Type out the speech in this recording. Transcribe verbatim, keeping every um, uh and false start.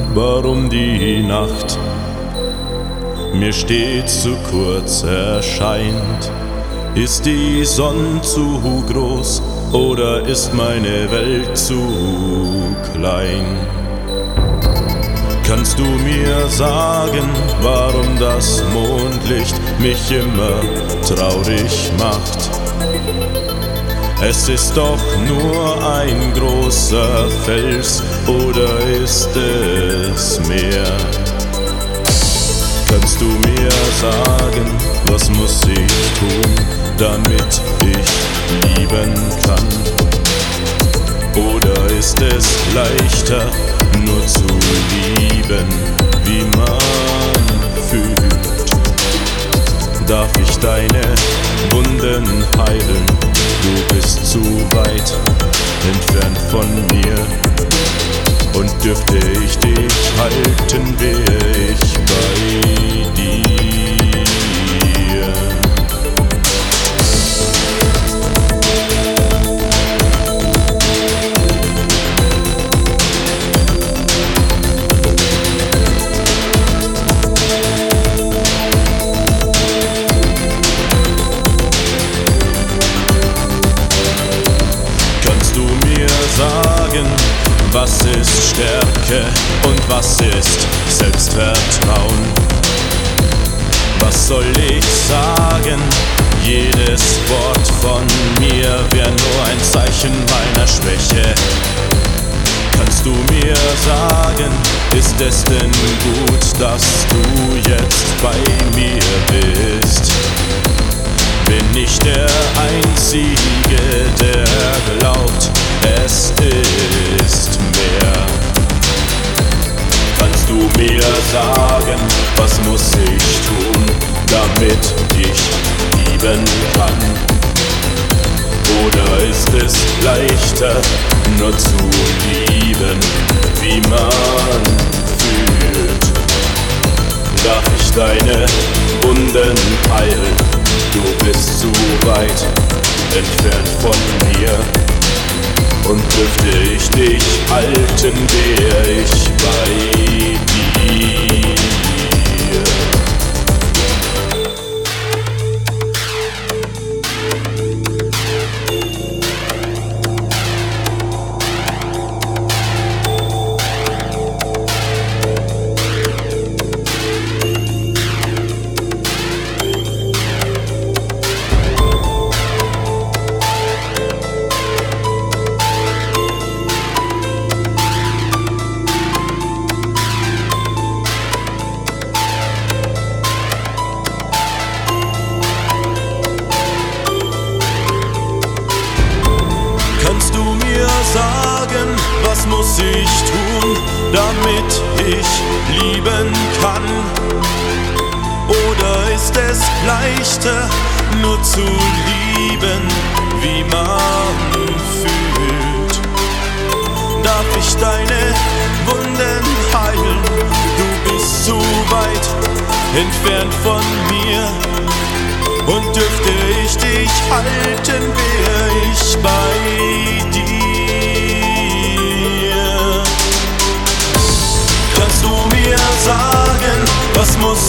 warum die Nacht mir stets zu kurz erscheint. Ist die Sonne zu groß oder ist meine Welt zu klein? Kannst du mir sagen, warum das Mondlicht mich immer traurig macht? Es ist doch nur ein großer Fels, oder ist es mehr? Kannst du mir sagen, was muss ich tun, damit ich lieben kann? Oder ist es leichter, nur zu lieben, wie man fühlt? Darf ich deine Wunden heilen? Du bist zu weit entfernt von mir. Und dürfte ich dich halten, wär ich bei dir. Sagen, was ist Stärke und was ist Selbstvertrauen? Was soll ich sagen? Jedes Wort von mir wäre nur ein Zeichen meiner Schwäche. Kannst du mir sagen, ist es denn gut, dass du jetzt bei mir bist? Bin ich der Einzige, der glaubt, es ist mehr? Kannst du mir sagen, was muss ich tun, damit ich lieben kann? Oder ist es leichter, nur zu lieben, wie man fühlt? Darf ich deine Wunden heilen? Du bist zu weit entfernt von mir. Und dürfte ich dich halten, wär ich bei dir. Sagen, was muss ich tun, damit ich lieben kann? Oder ist es leichter, nur zu lieben, wie man fühlt? Darf ich deine Wunden heilen? Du bist zu weit entfernt von mir. Und dürfte ich dich halten, wär ich bei dir. Kannst du mir sagen, was muss